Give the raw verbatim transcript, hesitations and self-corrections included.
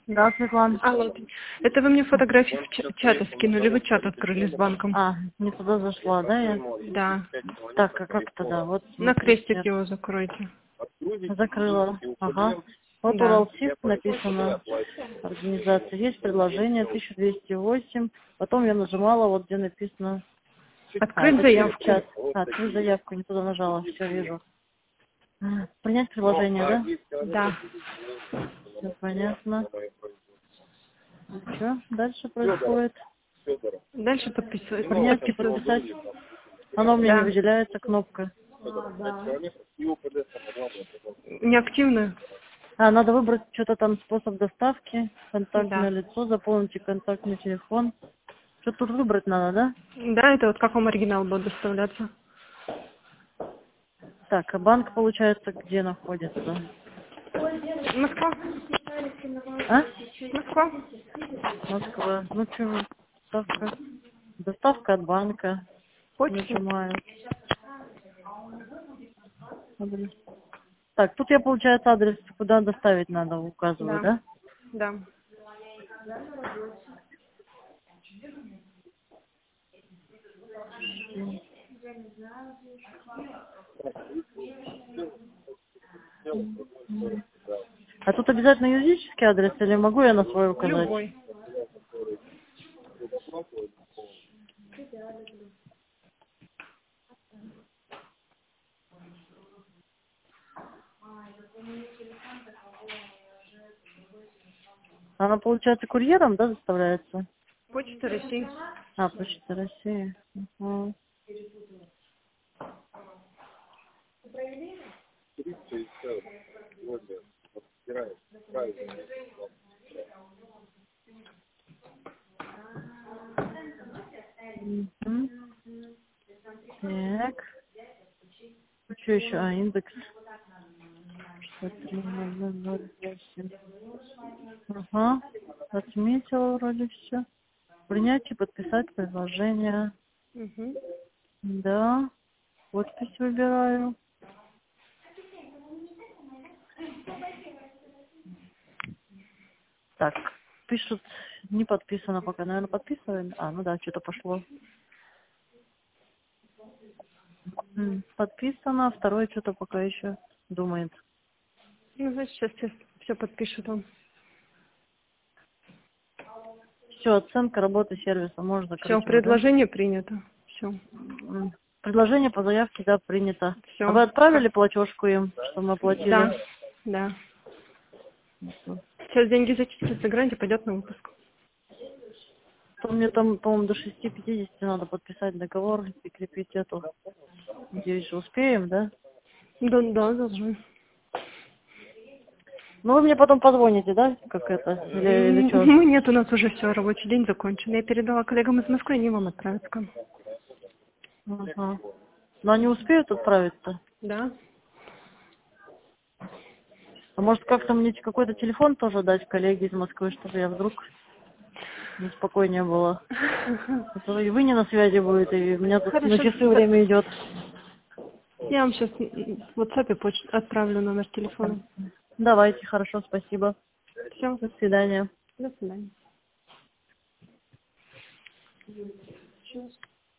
Да, Светлана. Алло. Это вы мне фотографии в ча- чата скинули, вы чат открыли с банком. А, не туда зашла, да, я? Да. Так, а как тогда? Вот, На смотрите, крестик его закройте. закрыла. Ага. Вот Да. Уралсиб написано, организация. Есть предложение тысяча двести восемь. Потом я нажимала, вот где написано... А, Открыть это через заявку. чат. А, открыть заявку, не туда нажала, все вижу. А, принять приложение, да? Да. Все понятно. Что дальше происходит? Дальше подписывать. Принять и подписывать. подписать. Оно у меня не Да. выделяется, кнопка. Неактивную? А, надо выбрать что-то там, способ доставки, Да. контактное лицо, заполните контактный телефон. Что тут выбрать надо, да? Да, это вот как вам оригинал будет доставляться. Так, а банк, получается, где находится? Москва? А? Москва? Москва. Ну что, доставка? Доставка от банка. Почта? Нажимаю. Адрес. Так, тут я, получается, адрес, куда доставить надо, указываю, Да. да? Да. А тут обязательно юридический адрес или могу я на свой указать? Любой. Она, получается, курьером, да, доставляется? Почта России. А, Почта России. Угу. Угу. Так. Что еще? А, индекс. шестьдесят три ноль ноль ноль восемь. Ага. Отметила вроде все. Принять и подписать предложение. Угу. Да. Подпись выбираю. Так. Пишут, не подписано пока. Наверное, подписываем. А, ну да, что-то пошло. М, Подписано. Второе что-то пока еще думает. Ну, значит, сейчас все, все подпишут вам. Все, оценка работы сервиса. Можно Все, закрыть его, да? предложение принято. Все. М, Предложение по заявке, да, принято. А вы Все. отправили платежку им, что мы Да. оплатили? Да. Сейчас деньги зачислятся, гранте пойдет на выпуск. То мне там, по-моему, до шести пятидесяти надо подписать договор и прикрепить эту. Надеюсь, что успеем, да? Да, да, должны. Ну, вы мне потом позвоните, да, как это, или, или что? Ну, нет, у нас уже все, рабочий день закончен. Я передала коллегам из Москвы, они вам отправят к вам. Ага. Но они успеют отправиться? Да. А может, как-то мне какой-то телефон тоже дать коллеге из Москвы, чтобы я вдруг неспокойнее было? А то и вы не на связи будете, и у меня тут на Хорошо. часы время идет. Я вам сейчас в WhatsApp почту отправлю номер телефона. Давайте, хорошо, спасибо. Все. До свидания. До свидания. Сейчас.